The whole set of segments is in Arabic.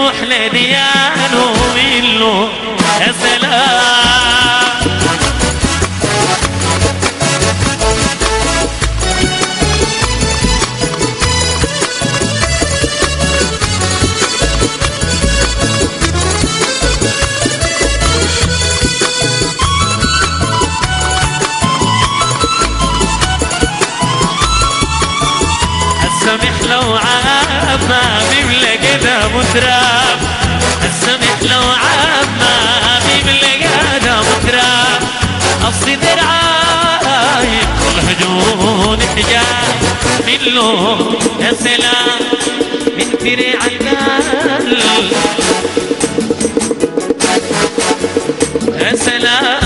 يروح لديان ومين له يا سلام. السمح لو عاب ما بيملى كده متراب، السمح لو عاب ما بيملى كده متراب، أصل درعايب والهجون حجاب منه يا سلام من فريع القلب يا سلام.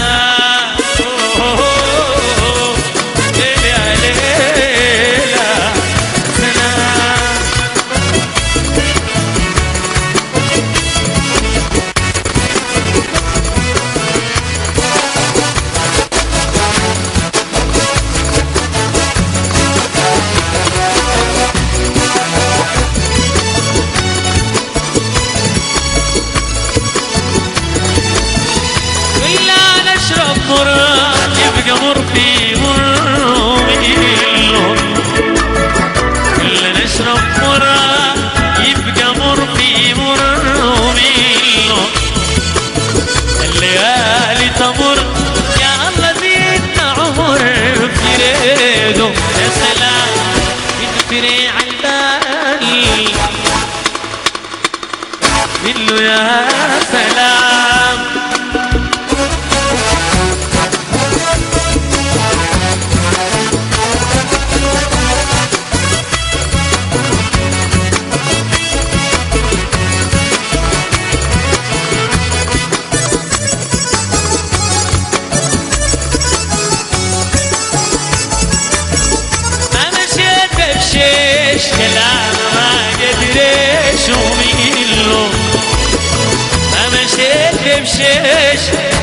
مر يبقى مر في مر وميله، كلنا نشرب مر يبقى مر في مر وميله، الليالي تمر يا الله زيدنا عمر في ريده يا سلام من فريع البال منه يا سلام. كلام ما قدريش وميله ما مشيت بشيش